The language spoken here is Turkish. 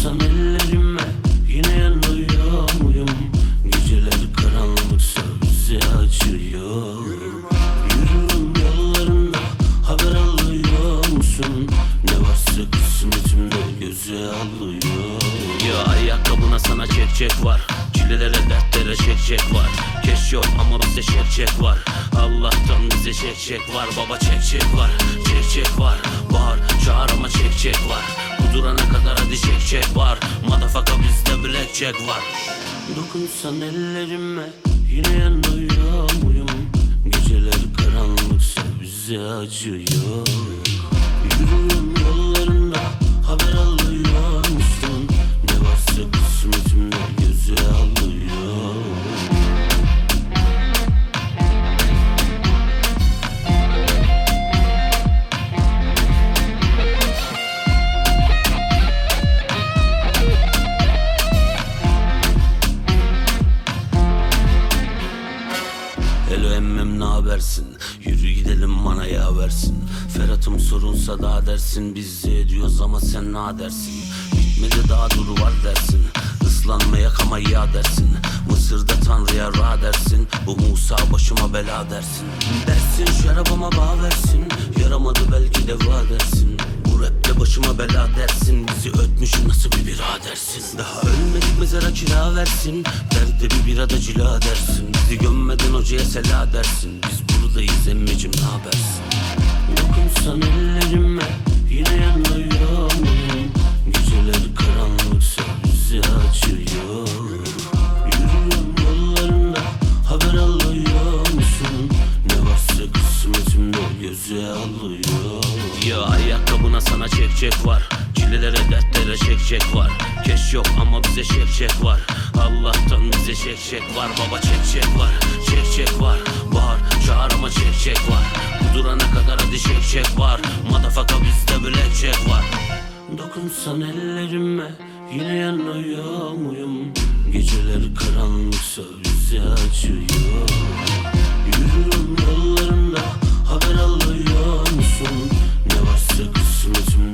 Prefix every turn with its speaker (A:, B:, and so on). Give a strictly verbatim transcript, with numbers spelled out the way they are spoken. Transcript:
A: Dokunsan ellerime yine yanıyor muyum? Geceler karanlıksa bize acıyor. Yürüyorum yollarında, haber alıyor musun? Ne varsa kısmetimde göze alıyor.
B: Ya ayakkabına sana çek çek var, çilelere dertlere çek çek var. Keş yok ama bize çek çek var. Allah'tan bize çek çek var. Baba çek çek var, çek çek var. Bağır çağır ama çek çek var. Kudurana kadar hadi çek çek var. Motherfucker bizde blackjack var.
A: Dokunsan ellerime yine yanıyor muyum? Geceler karanlıksa bize acıyor. Yürüyorum yollarında, haber alıyor musun? Ne varsa kısmetimde göze alıyor.
B: Hello emmem nabersin? Yürü gidelim manaya versin. Ferhat'ım sorunsa da dersin. Biz de ediyoruz ama sen ne dersin? Bitmedi daha duru var dersin. Islanmaya kama ya dersin. Mısır'da Tanrı'ya ra dersin. Bu Musa başıma bela dersin. Dersin şarabıma bağ versin. Yaramadı belki de va dersin. Bu rapte başıma bela dersin. Bizi ötmüş nasıl bir bira dersin. Daha ölmedik mezara kira versin. Derde bir birada cila dersin. Bizi gömmeden hocaya sela dersin. Biz buradayız emmicim ne habersin?
A: Dokunsan ellerime yine yanıyor muyum? Geceler karanlıksa bize acıyor. Yürüyorum yollarında, haber alıyor musun? Ne varsa kısmetimde göze alıyor.
B: Ya ayakkabına sana çek çek var, çilelere dertlere çek çek var. Keş yok ama bize çek çek var. Allah'tan bize çek çek var. Baba çek çek var, çek çek var. Bağır çağır ama çek çek var. Kudurana kadar hadi çek çek var. Motherfucker bizde blackjack var.
A: Dokunsan ellerime yine yanıyor muyum? Geceler karanlıksa bize acıyor. Yürüyorum yollarında, haber alıyor musun? Ne varsa kısmetimde